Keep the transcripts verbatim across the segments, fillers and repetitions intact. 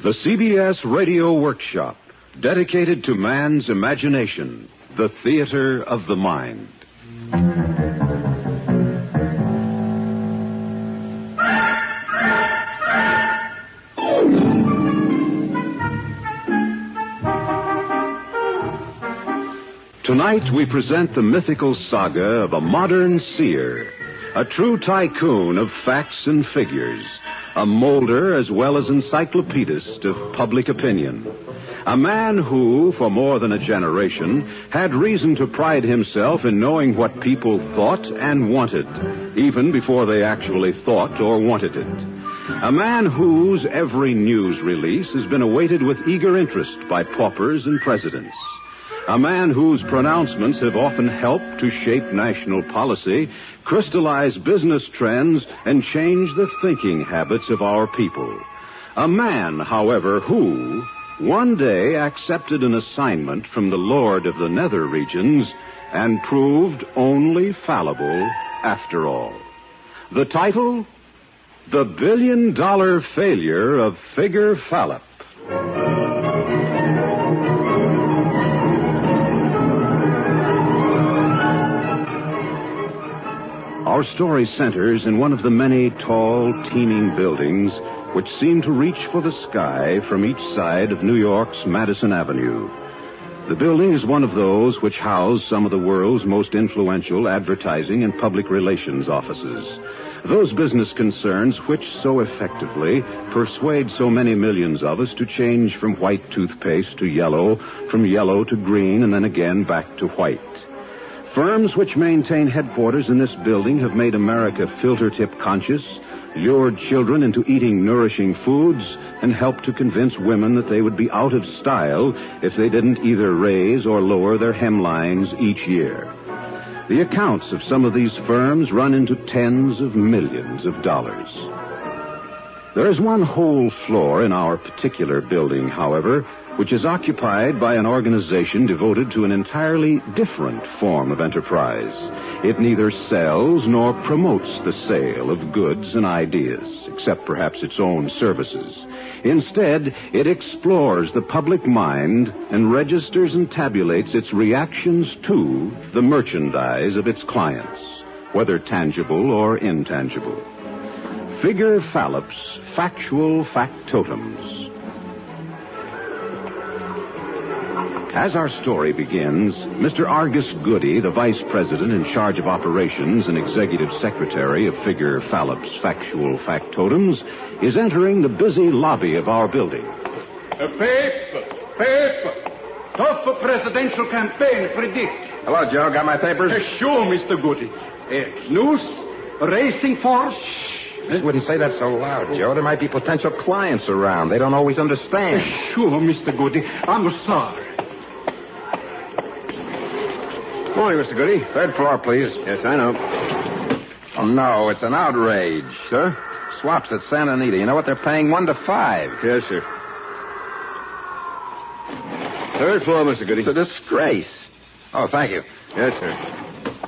The C B S Radio Workshop, dedicated to man's imagination, the theater of the mind. Tonight we present the mythical saga of a modern seer, a true tycoon of facts and figures, a molder as well as encyclopedist of public opinion. A man who, for more than a generation, had reason to pride himself in knowing what people thought and wanted, even before they actually thought or wanted it. A man whose every news release has been awaited with eager interest by paupers and presidents. A man whose pronouncements have often helped to shape national policy, crystallize business trends, and change the thinking habits of our people. A man, however, who one day accepted an assignment from the Lord of the Nether Regions and proved only fallible after all. The title, The Billion Dollar Failure of Figure Fallop. Our story centers in one of the many tall, teeming buildings which seem to reach for the sky from each side of New York's Madison Avenue. The building is one of those which house some of the world's most influential advertising and public relations offices. Those business concerns which so effectively persuade so many millions of us to change from white toothpaste to yellow, from yellow to green, and then again back to white. Firms which maintain headquarters in this building have made America filter-tip conscious, lured children into eating nourishing foods, and helped to convince women that they would be out of style if they didn't either raise or lower their hemlines each year. The accounts of some of these firms run into tens of millions of dollars. There is one whole floor in our particular building, however, which is occupied by an organization devoted to an entirely different form of enterprise. It neither sells nor promotes the sale of goods and ideas, except perhaps its own services. Instead, it explores the public mind and registers and tabulates its reactions to the merchandise of its clients, whether tangible or intangible. Figure Fallop's Factual Factotums. As our story begins, Mister Argus Goody, the vice president in charge of operations and executive secretary of Figure Fallop's Factual Factotums, is entering the busy lobby of our building. A paper, paper. Tough presidential campaign predict. Hello, Joe. Got my papers? Uh, sure, Mister Goody. Uh, news, racing force. You wouldn't say that so loud, Joe. There might be potential clients around. They don't always understand. Uh, sure, Mister Goody. I'm sorry. Morning, Mister Goody. Third floor, please. Yes, I know. Oh, no, it's an outrage. Sir? Swaps at Santa Anita. You know what? They're paying one to five. Yes, sir. Third floor, Mister Goody. It's a disgrace. Oh, thank you. Yes, sir.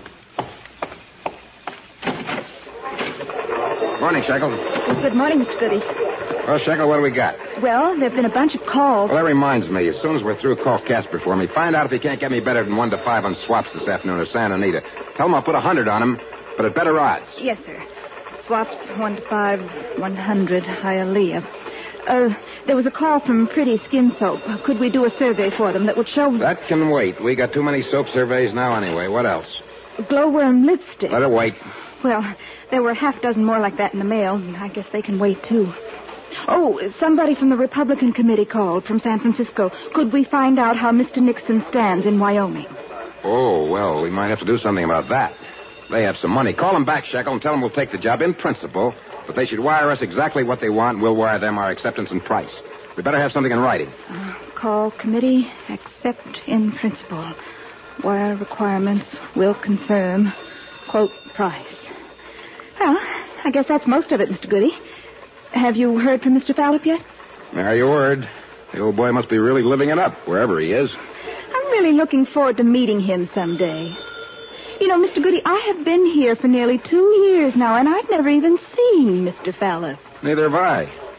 Morning, Shekel. Good morning, Mister Goody. Well, Shekel, what do we got? Well, there have been a bunch of calls. Well, that reminds me. As soon as we're through, call Casper for me. Find out if he can't get me better than one to five on swaps this afternoon at Santa Anita. Tell him I'll put a hundred on him, but at better odds. Yes, sir. Swaps one to five, one hundred, Hialeah. Uh, there was a call from Pretty Skin Soap. Could we do a survey for them that would show... That can wait. We got too many soap surveys now anyway. What else? Glowworm lipstick. Let it wait. Well, there were a half dozen more like that in the mail. I guess they can wait, too. Oh, somebody from the Republican committee called from San Francisco. Could we find out how Mister Nixon stands in Wyoming? Oh, well, we might have to do something about that. They have some money. Call them back, Shekel, and tell them we'll take the job in principle, but they should wire us exactly what they want, and we'll wire them our acceptance and price. We better have something in writing. Uh, call committee, accept in principle. Wire requirements, will confirm, quote price. Well, I guess that's most of it, Mister Goody. Have you heard from Mister Fallop yet? Nary a word. The old boy must be really living it up, wherever he is. I'm really looking forward to meeting him someday. You know, Mister Goody, I have been here for nearly two years now, and I've never even seen Mister Fallop. Neither have I.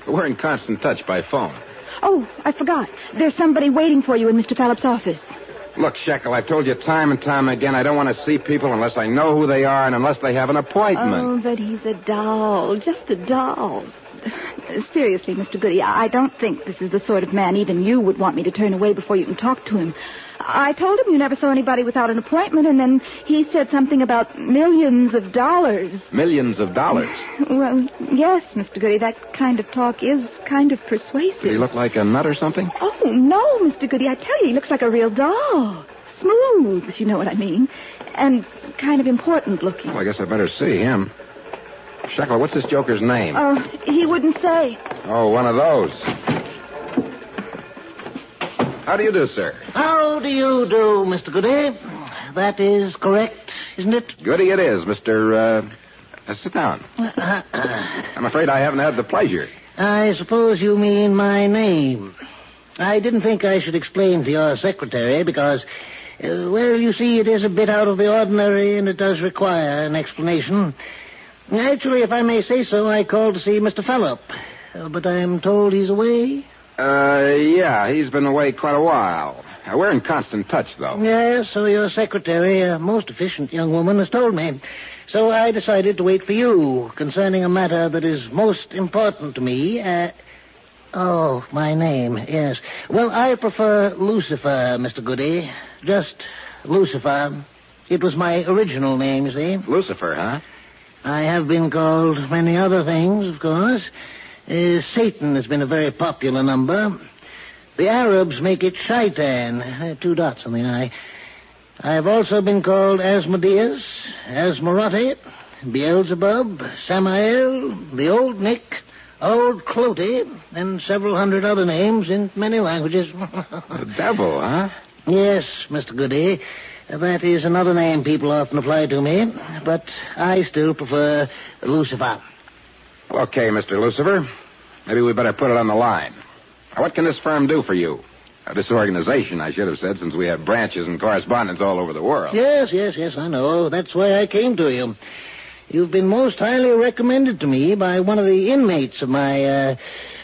We're in constant touch by phone. Oh, I forgot. There's somebody waiting for you in Mister Fallop's office. Look, Shekel, I've told you time and time again I don't want to see people unless I know who they are and unless they have an appointment. Oh, but he's a doll. Just a doll. Seriously, Mister Goody, I don't think this is the sort of man even you would want me to turn away before you can talk to him. I told him you never saw anybody without an appointment, and then he said something about millions of dollars. Millions of dollars? Well, yes, Mister Goody, that kind of talk is kind of persuasive. Does he look like a nut or something? Oh, no, Mister Goody, I tell you, he looks like a real doll. Smooth, if you know what I mean. And kind of important looking. Well, I guess I better see him. Shekel, what's this joker's name? Oh, he wouldn't say. Oh, one of those. How do you do, sir? How do you do, Mister Goody? That is correct, isn't it? Goody it is, Mister Uh, uh, sit down. I'm afraid I haven't had the pleasure. I suppose you mean my name. I didn't think I should explain to your secretary because, uh, well, you see, it is a bit out of the ordinary and it does require an explanation. Actually, if I may say so, I called to see Mister Fallop, uh, but I'm told he's away. Uh, yeah, he's been away quite a while. Uh, we're in constant touch, though. Yes, so your secretary, a most efficient young woman, has told me. So I decided to wait for you concerning a matter that is most important to me. Uh, oh, my name, yes. Well, I prefer Lucifer, Mister Goody. Just Lucifer. It was my original name, you see. Lucifer, huh? I have been called many other things, of course. Uh, Satan has been a very popular number. The Arabs make it Shaitan, uh, two dots on the I. I have also been called Asmodeus, Asmarote, Beelzebub, Samael, the Old Nick, Old Cloty, and several hundred other names in many languages. The devil, huh? Yes, Mister Goody. That is another name people often apply to me, but I still prefer Lucifer. Okay, Mister Lucifer. Maybe we better put it on the line. Now, what can this firm do for you? Uh, this organization, I should have said, since we have branches and correspondents all over the world. Yes, yes, yes, I know. That's why I came to you. You've been most highly recommended to me by one of the inmates of my uh,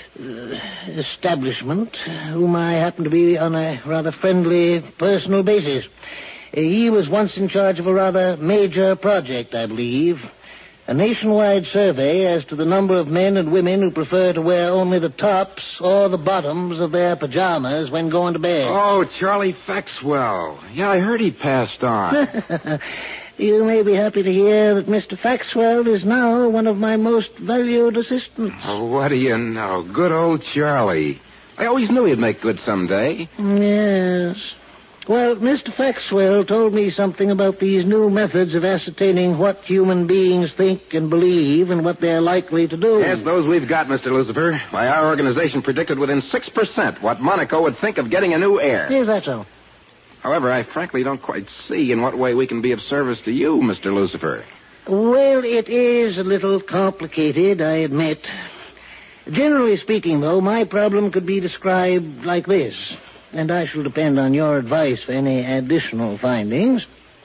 uh, establishment, whom I happen to be on a rather friendly personal basis. Uh, he was once in charge of a rather major project, I believe. A nationwide survey as to the number of men and women who prefer to wear only the tops or the bottoms of their pajamas when going to bed. Oh, Charlie Faxwell. Yeah, I heard he passed on. You may be happy to hear that Mister Faxwell is now one of my most valued assistants. Oh, what do you know? Good old Charlie. I always knew he'd make good someday. Yes. Well, Mister Faxwell told me something about these new methods of ascertaining what human beings think and believe and what they're likely to do. Yes, those we've got, Mister Lucifer. Why, our organization predicted within six percent what Monaco would think of getting a new heir. Is that so? However, I frankly don't quite see in what way we can be of service to you, Mister Lucifer. Well, it is a little complicated, I admit. Generally speaking, though, my problem could be described like this. And I shall depend on your advice for any additional findings.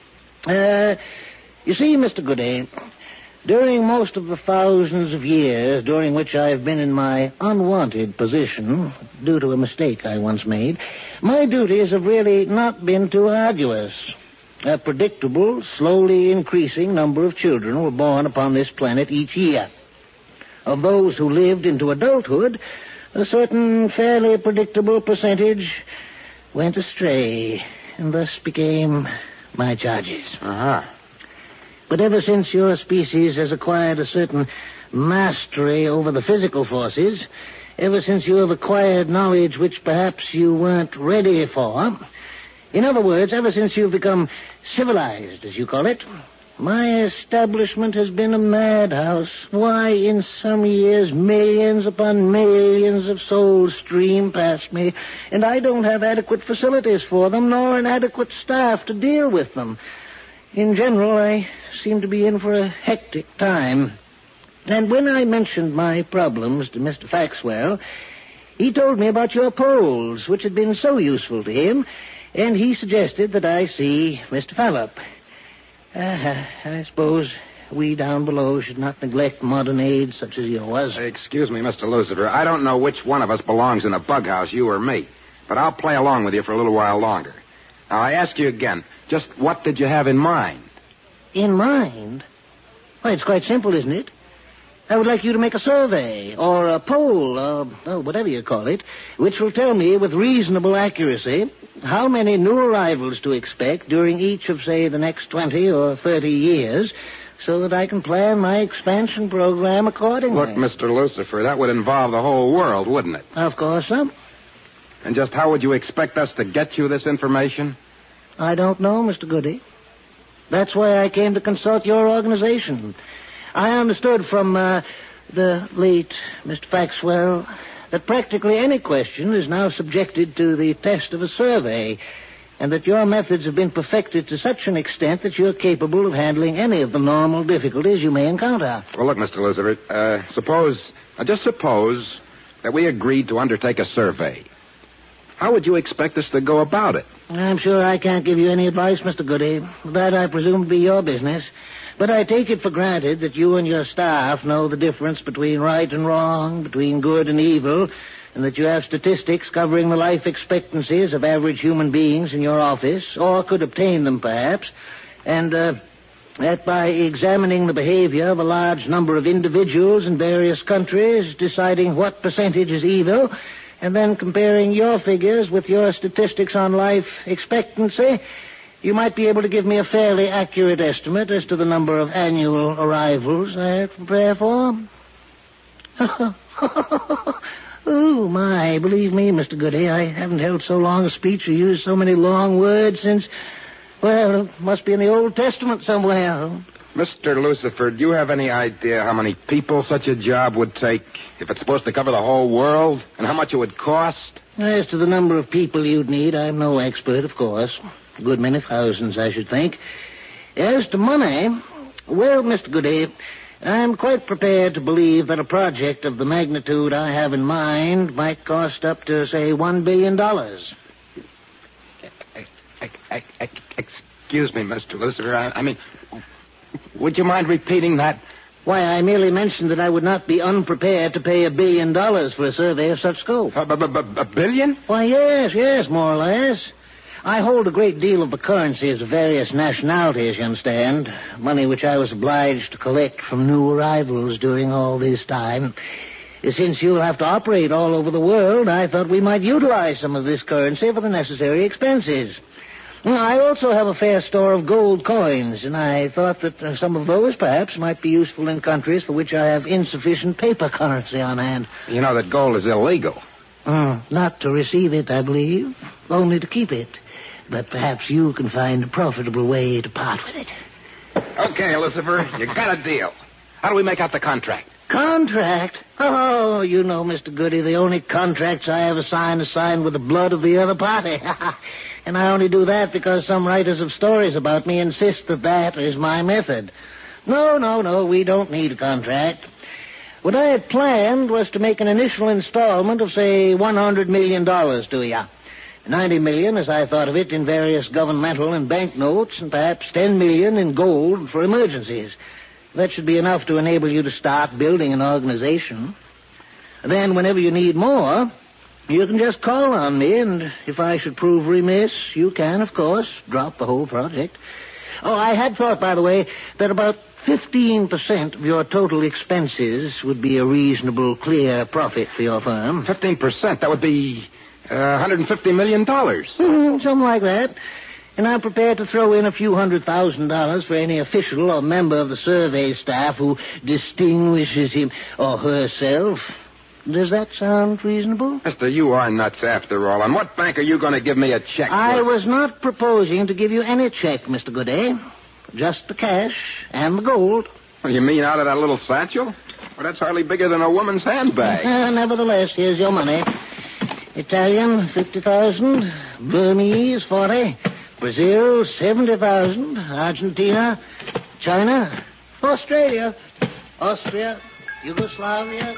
Uh, you see, Mister Goody, during most of the thousands of years during which I've been in my unwanted position, due to a mistake I once made, my duties have really not been too arduous. A predictable, slowly increasing number of children were born upon this planet each year. Of those who lived into adulthood, a certain fairly predictable percentage went astray and thus became my charges. Uh-huh. But ever since your species has acquired a certain mastery over the physical forces, ever since you have acquired knowledge which perhaps you weren't ready for, in other words, ever since you've become civilized, as you call it, my establishment has been a madhouse. Why, in some years, millions upon millions of souls stream past me, and I don't have adequate facilities for them, nor an adequate staff to deal with them. In general, I seem to be in for a hectic time. And when I mentioned my problems to Mister Faxwell, he told me about your polls, which had been so useful to him, and he suggested that I see Mister Fallop. Uh, I suppose we down below should not neglect modern aids such as yours. Excuse me, Mister Lucifer. I don't know which one of us belongs in a bug house, you or me. But I'll play along with you for a little while longer. Now, I ask you again, just what did you have in mind? In mind? Why, it's quite simple, isn't it? I would like you to make a survey, or a poll, or oh, whatever you call it, which will tell me with reasonable accuracy how many new arrivals to expect during each of, say, the next twenty or thirty years, so that I can plan my expansion program accordingly. Look, Mister Lucifer, that would involve the whole world, wouldn't it? Of course, sir. And just how would you expect us to get you this information? I don't know, Mister Goody. That's why I came to consult your organization. I understood from uh, the late Mister Faxwell that practically any question is now subjected to the test of a survey, and that your methods have been perfected to such an extent that you're capable of handling any of the normal difficulties you may encounter. Well, look, Mister Lucifer, uh, suppose, uh, just suppose that we agreed to undertake a survey. How would you expect us to go about it? I'm sure I can't give you any advice, Mister Goody. That, I presume, to be your business. But I take it for granted that you and your staff know the difference between right and wrong, between good and evil, and that you have statistics covering the life expectancies of average human beings in your office, or could obtain them, perhaps, and uh, that by examining the behavior of a large number of individuals in various countries, deciding what percentage is evil, and then comparing your figures with your statistics on life expectancy, you might be able to give me a fairly accurate estimate as to the number of annual arrivals I have to prepare for. Oh, my, believe me, Mister Goody, I haven't held so long a speech or used so many long words since, well, it must be in the Old Testament somewhere. Mister Lucifer, do you have any idea how many people such a job would take, if it's supposed to cover the whole world, and how much it would cost? As to the number of people you'd need, I'm no expert, of course. A good many thousands, I should think. As to money, well, Mister Goody, I'm quite prepared to believe that a project of the magnitude I have in mind might cost up to, say, one billion dollars. Excuse me, Mister Lucifer, I, I mean, would you mind repeating that? Why, I merely mentioned that I would not be unprepared to pay a billion dollars for a survey of such scope. A, b- b- a billion? Why, yes, yes, more or less. I hold a great deal of the currencies of various nationalities, you understand. Money which I was obliged to collect from new arrivals during all this time. Since you'll have to operate all over the world, I thought we might utilize some of this currency for the necessary expenses. I also have a fair store of gold coins, and I thought that uh, some of those perhaps might be useful in countries for which I have insufficient paper currency on hand. You know that gold is illegal. Mm, not to receive it, I believe, only to keep it. But perhaps you can find a profitable way to part with it. Okay, Lucifer, you got a deal. How do we make out the contract? Contract? Oh, you know, Mister Goody, the only contracts I ever sign are signed with the blood of the other party. And I only do that because some writers of stories about me insist that that is my method. No, no, no, we don't need a contract. What I had planned was to make an initial installment of, say, one hundred million dollars to you. ninety million, as I thought of it, in various governmental and bank notes, and perhaps ten million in gold for emergencies. That should be enough to enable you to start building an organization. Then, whenever you need more, you can just call on me, and if I should prove remiss, you can, of course, drop the whole project. Oh, I had thought, by the way, that about fifteen percent of your total expenses would be a reasonable, clear profit for your firm. Fifteen percent? That would be uh, one hundred fifty million dollars. Mm-hmm, something like that. And I'm prepared to throw in a few hundred thousand dollars for any official or member of the survey staff who distinguishes him or herself. Does that sound reasonable? Mister, you are nuts after all. On what bank are you going to give me a check? I for? was not proposing to give you any check, Mister Goody. Just the cash and the gold. Well, you mean out of that little satchel? Well, that's hardly bigger than a woman's handbag. Uh, nevertheless, here's your money. Italian, fifty thousand. Burmese, forty. Brazil, seventy thousand. Argentina, China, Australia, Austria, Yugoslavia.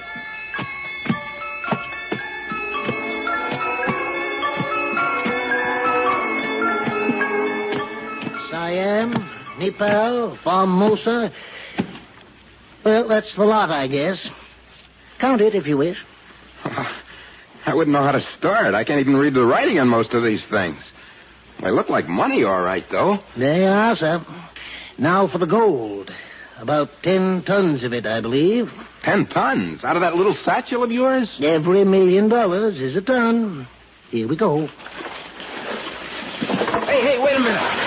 Siam, Nepal, Formosa, Well, that's the lot, I guess. Count it if you wish. I wouldn't know how to start. I can't even read the writing on most of these things. They look like money, all right, though. There you are, sir. Now for the gold. About ten tons of it, I believe. Ten tons? Out of that little satchel of yours? Every million dollars is a ton. Here we go. Hey, hey, wait a minute.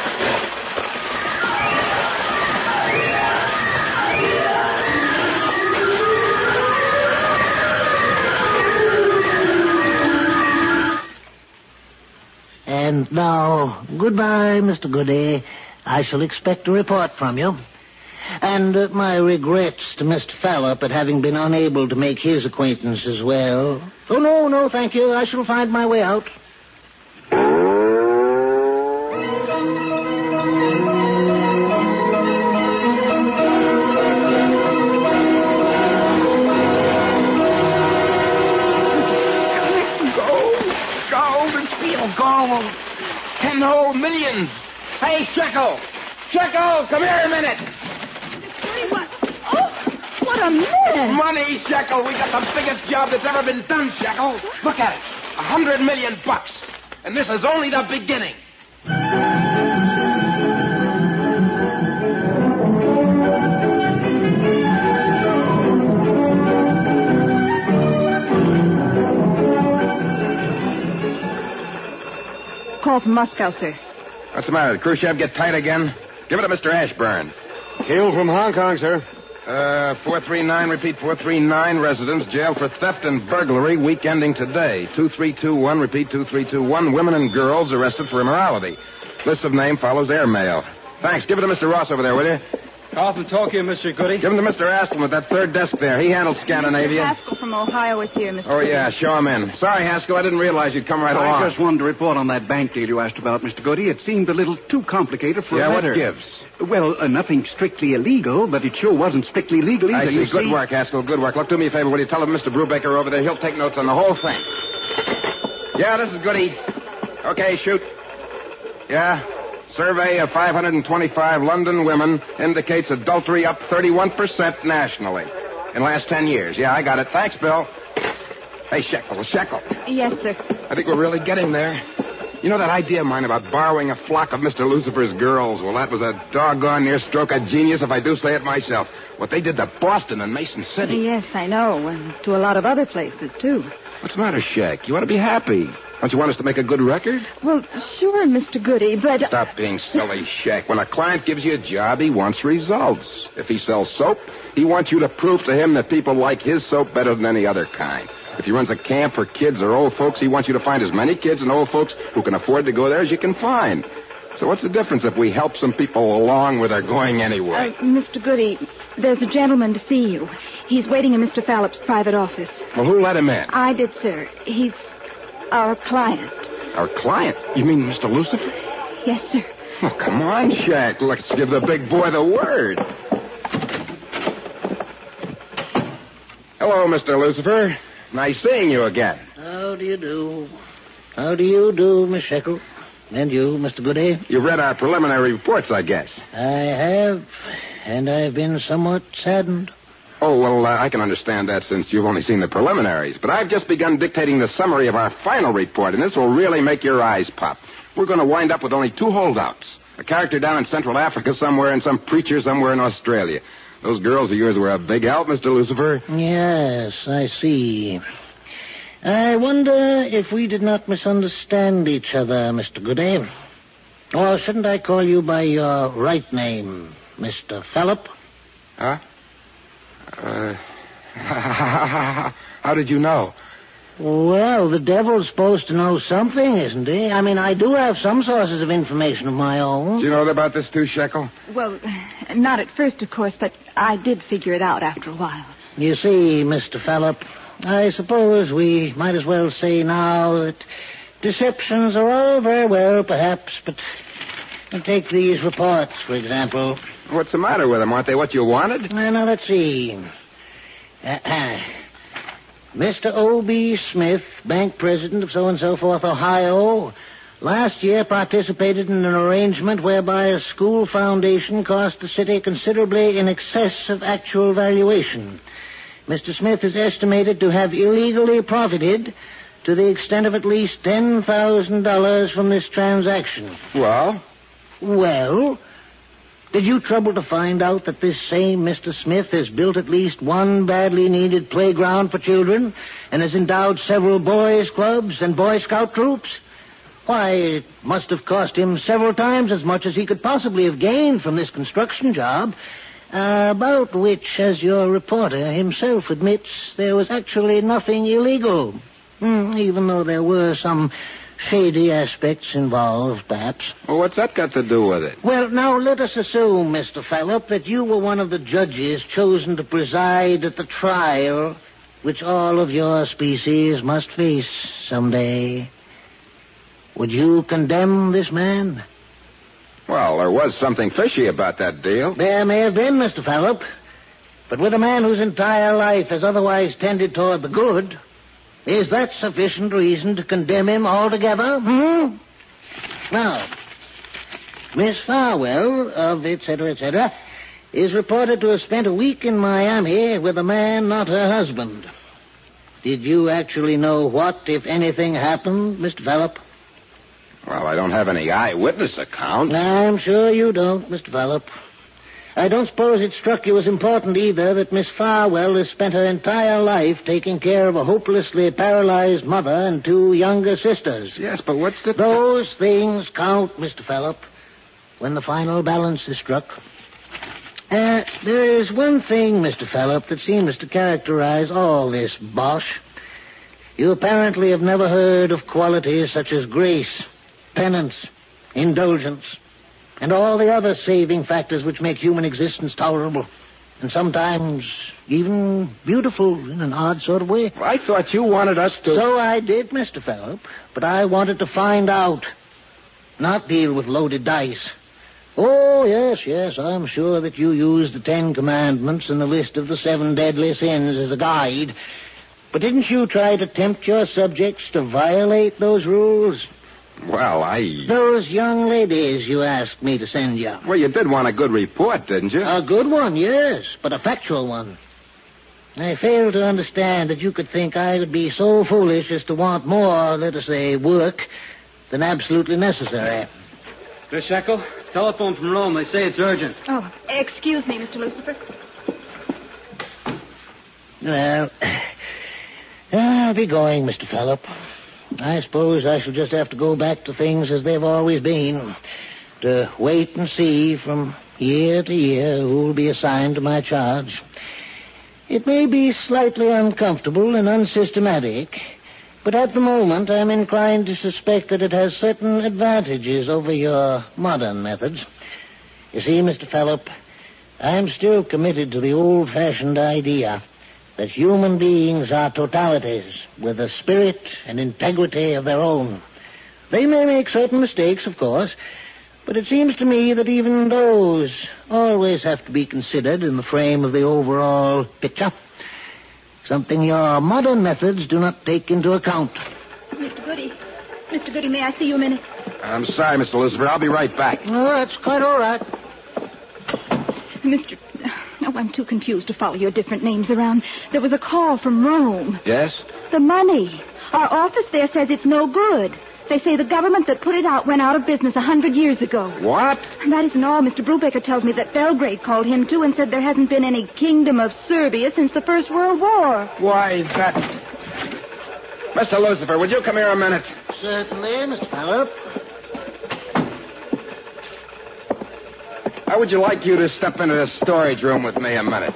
And now, goodbye, Mister Goody. I shall expect a report from you. And uh, my regrets to Mister Fallop at having been unable to make his acquaintance as well. Oh, no, no, thank you. I shall find my way out. Gold. Ten whole millions. Hey, Shekel. Shekel, come here a minute. What? Oh, what a mess. Money, Shekel. We got the biggest job that's ever been done, Shekel. Look at it. A hundred million bucks. And this is only the beginning. Call from Moscow, sir. What's the matter? Did Khrushchev get tight again? Give it to Mister Ashburn. Hail from Hong Kong, sir. Uh, four three nine, repeat, four three nine, residents jailed for theft and burglary, week ending today. two three two one, repeat, two three two one, women and girls arrested for immorality. List of name follows airmail. Thanks. Give it to Mister Ross over there, will you? Call from Tokyo, Mister Goody. Give him to Mister Askelm at that third desk there. He handles Scandinavia. Mister Haskell from Ohio is here, Mister Oh, yeah, show him in. Sorry, Haskell, I didn't realize you'd come right along. I just wanted to report on that bank deal you asked about, Mister Goody. It seemed a little too complicated for yeah, a letter. what gives? Well, uh, nothing strictly illegal, but it sure wasn't strictly legal either. I see. You Good see? work, Haskell. Good work. Look, do me a favor. Will you tell him Mister Brubaker over there? He'll take notes on the whole thing. Yeah, this is Goody. Okay, shoot. Yeah. Survey of five hundred twenty-five London women indicates adultery up thirty-one percent nationally in the last ten years. Yeah, I got it. Thanks, Bill. Hey, Shekel, Shekel. Yes, sir. I think we're really getting there. You know that idea of mine about borrowing a flock of Mister Lucifer's girls? Well, that was a doggone near stroke of genius if I do say it myself. What they did to Boston and Mason City. Yes, I know. And to a lot of other places, too. What's the matter, Shek? You ought to be happy. Don't you want us to make a good record? Well, sure, Mister Goody, but... Stop being silly, Shek. When a client gives you a job, he wants results. If he sells soap, he wants you to prove to him that people like his soap better than any other kind. If he runs a camp for kids or old folks, he wants you to find as many kids and old folks who can afford to go there as you can find. So what's the difference if we help some people along where they're going anyway? Uh, Mister Goody, there's a gentleman to see you. He's waiting in Mister Fallop's private office. Well, who let him in? I did, sir. He's our client. Our client? You mean Mister Lucifer? Yes, sir. Oh, come on, Shek. Let's give the big boy the word. Hello, Mister Lucifer. Nice seeing you again. How do you do? How do you do, Miss Shekel? And you, Mister Goody? You've read our preliminary reports, I guess. I have, and I've been somewhat saddened. Oh, well, uh, I can understand that since you've only seen the preliminaries. But I've just begun dictating the summary of our final report, and this will really make your eyes pop. We're going to wind up with only two holdouts. A character down in Central Africa somewhere and some preacher somewhere in Australia. Those girls of yours were a big help, Mister Lucifer. Yes, I see. I wonder if we did not misunderstand each other, Mister Goody. Or shouldn't I call you by your right name, Mister Fallop? Huh? Uh, how did you know? Well, the devil's supposed to know something, isn't he? I mean, I do have some sources of information of my own. Do you know about this too, Shekel? Well, not at first, of course, but I did figure it out after a while. You see, Mister Fallop, I suppose we might as well say now that deceptions are all very well, perhaps, but take these reports, for example. What's the matter with them? Aren't they what you wanted? Uh, now, let's see. Uh, Mister O B. Smith, bank president of so-and-so forth, Ohio, last year participated in an arrangement whereby a school foundation cost the city considerably in excess of actual valuation. Mister Smith is estimated to have illegally profited to the extent of at least ten thousand dollars from this transaction. Well? Well, did you trouble to find out that this same Mister Smith has built at least one badly needed playground for children and has endowed several boys' clubs and Boy Scout troops? Why, it must have cost him several times as much as he could possibly have gained from this construction job, uh, about which, as your reporter himself admits, there was actually nothing illegal, mm, even though there were some shady aspects involved, perhaps. Well, what's that got to do with it? Well, now, let us assume, Mister Fallop, that you were one of the judges chosen to preside at the trial which all of your species must face someday. Would you condemn this man? Well, there was something fishy about that deal. There may have been, Mister Fallop. But with a man whose entire life has otherwise tended toward the good, is that sufficient reason to condemn him altogether? Hmm? Now, Miss Farwell of et cetera, et cetera, is reported to have spent a week in Miami with a man not her husband. Did you actually know what, if anything, happened, Mister Fallop? Well, I don't have any eyewitness account. I'm sure you don't, Mister Fallop. I don't suppose it struck you as important either that Miss Farwell has spent her entire life taking care of a hopelessly paralyzed mother and two younger sisters. Yes, but what's the... Those things count, Mister Fallop, when the final balance is struck. Uh, there is one thing, Mister Fallop, that seems to characterize all this bosh. You apparently have never heard of qualities such as grace, penance, indulgence, and all the other saving factors which make human existence tolerable, and sometimes even beautiful in an odd sort of way. Well, I thought you wanted us to... So I did, Mister Fallop, but I wanted to find out, not deal with loaded dice. Oh, yes, yes, I'm sure that you use the Ten Commandments and the list of the seven deadly sins as a guide, but didn't you try to tempt your subjects to violate those rules? Well, I... Those young ladies you asked me to send you. Well, you did want a good report, didn't you? A good one, yes, but a factual one. I fail to understand that you could think I would be so foolish as to want more, let us say, work than absolutely necessary. Miss Shekel, telephone from Rome. They say it's urgent. Oh, excuse me, Mister Lucifer. Well, I'll be going, Mister Fallop. I suppose I shall just have to go back to things as they've always been, to wait and see from year to year who will be assigned to my charge. It may be slightly uncomfortable and unsystematic, but at the moment I'm inclined to suspect that it has certain advantages over your modern methods. You see, Mister Fallop, I'm still committed to the old-fashioned idea that human beings are totalities with a spirit and integrity of their own. They may make certain mistakes, of course, but it seems to me that even those always have to be considered in the frame of the overall picture, something your modern methods do not take into account. Mister Goody, Mister Goody, may I see you a minute? I'm sorry, Mister Lucifer. I'll be right back. Oh, that's quite all right. Mister Oh, I'm too confused to follow your different names around. There was a call from Rome. Yes? The money. Our office there says it's no good. They say the government that put it out went out of business a hundred years ago. What? And that isn't all. Mister Brubaker tells me that Belgrade called him, too, and said there hasn't been any kingdom of Serbia since the First World War. Why, that... Mister Lucifer, would you come here a minute? Certainly, Mister Fallop. How would you like you to step into the storage room with me a minute?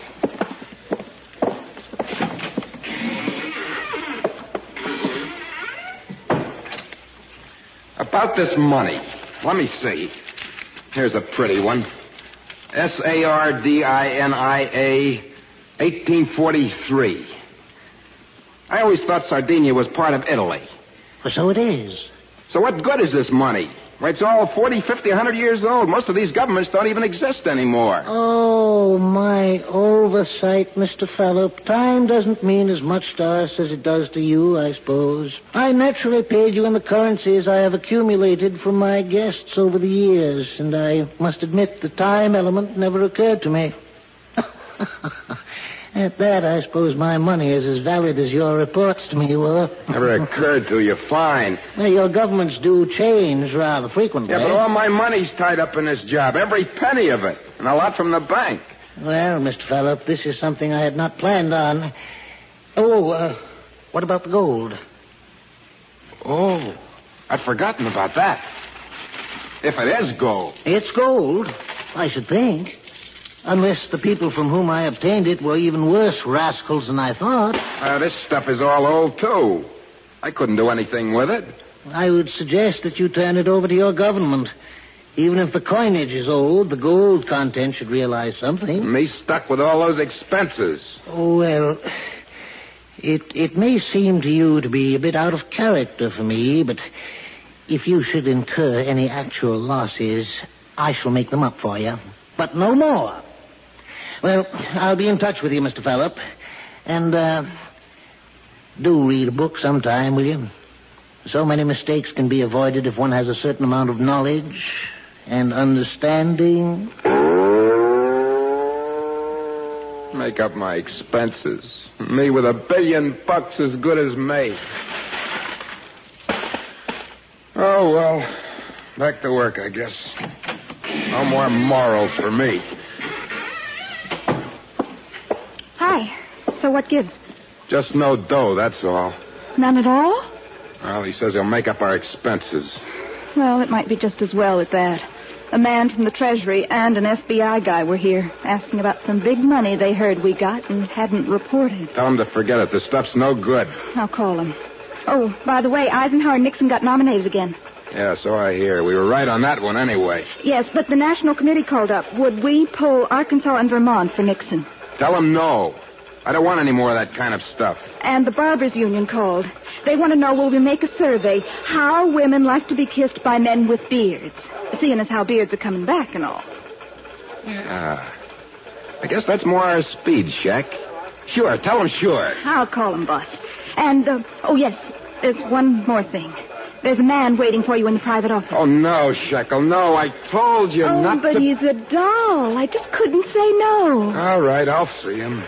About this money. Let me see. Here's a pretty one. S A R D I N I A, eighteen forty-three. I always thought Sardinia was part of Italy. Well, so it is. So what good is this money? Well, it's all forty, fifty, a hundred years old. Most of these governments don't even exist anymore. Oh, my oversight, Mister Phillip. Time doesn't mean as much to us as it does to you, I suppose. I naturally paid you in the currencies I have accumulated from my guests over the years, and I must admit the time element never occurred to me. At that, I suppose my money is as valid as your reports to me were. Never occurred to you. Fine. Well, your governments do change rather frequently. Yeah, but all my money's tied up in this job. Every penny of it. And a lot from the bank. Well, Mister Phillip, this is something I had not planned on. Oh, uh, what about the gold? Oh, I'd forgotten about that. If it is gold. It's gold, I should think. Unless the people from whom I obtained it were even worse rascals than I thought. Uh, this stuff is all old, too. I couldn't do anything with it. I would suggest that you turn it over to your government. Even if the coinage is old, the gold content should realize something. Me stuck with all those expenses. Oh, well, it, it may seem to you to be a bit out of character for me, but if you should incur any actual losses, I shall make them up for you. But no more. Well, I'll be in touch with you, Mister Phillip. And, uh, do read a book sometime, will you? So many mistakes can be avoided if one has a certain amount of knowledge and understanding. Make up my expenses. Me with a billion bucks as good as me. Oh, well, back to work, I guess. No more morals for me. Hi. So what gives? Just no dough, that's all. None at all? Well, he says he'll make up our expenses. Well, it might be just as well at that. A man from the Treasury and an F B I guy were here, asking about some big money they heard we got and hadn't reported. Tell him to forget it. The stuff's no good. I'll call him. Oh, by the way, Eisenhower and Nixon got nominated again. Yeah, so I hear. We were right on that one anyway. Yes, but the National Committee called up. Would we pull Arkansas and Vermont for Nixon? Tell him no. I don't want any more of that kind of stuff. And the Barbers Union called. They want to know, will we make a survey, how women like to be kissed by men with beards, seeing as how beards are coming back and all. Yeah. I guess that's more our speed, Shaq. Sure, tell him sure. I'll call him, boss. And, uh, oh, yes, there's one more thing. There's a man waiting for you in the private office. Oh, no, Shekel, no. I told you oh, not to... Oh, but he's a doll. I just couldn't say no. All right, I'll see him.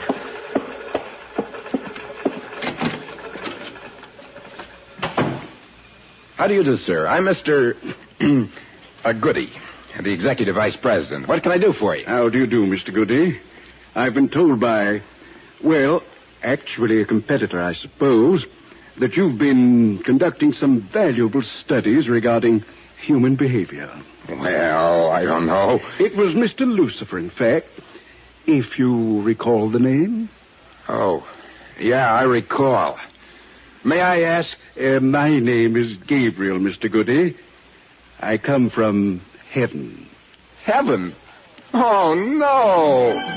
How do you do, sir? I'm Mister uh, Goody, the executive vice president. What can I do for you? How do you do, Mister Goody? I've been told by, well, actually a competitor, I suppose, that you've been conducting some valuable studies regarding human behavior. Well, I don't know. It was Mister Lucifer, in fact, if you recall the name. Oh, yeah, I recall. May I ask? Uh, my name is Gabriel, Mister Goody. I come from heaven. Heaven? Oh, no!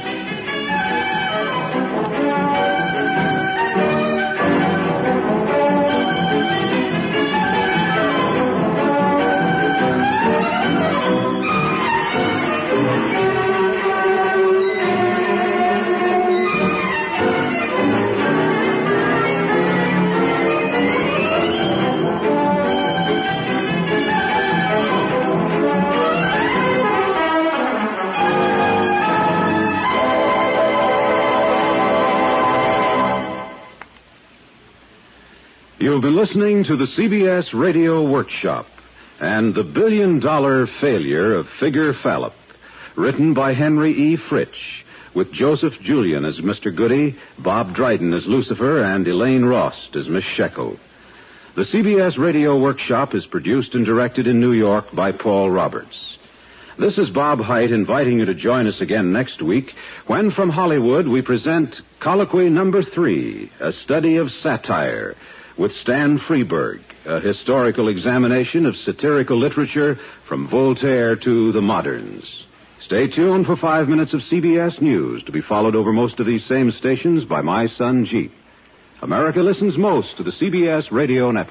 You've been listening to the C B S Radio Workshop and the Billion-Dollar Failure of Figure Fallop, written by Henry E. Fritsch, with Joseph Julian as Mister Goody, Bob Dryden as Lucifer, and Elaine Rost as Miss Shekel. The C B S Radio Workshop is produced and directed in New York by Paul Roberts. This is Bob Hite inviting you to join us again next week when from Hollywood we present Colloquy Number Three, a study of satire, with Stan Freberg, a historical examination of satirical literature from Voltaire to the moderns. Stay tuned for five minutes of C B S News, to be followed over most of these same stations by my son, Jeep. America listens most to the C B S Radio Network.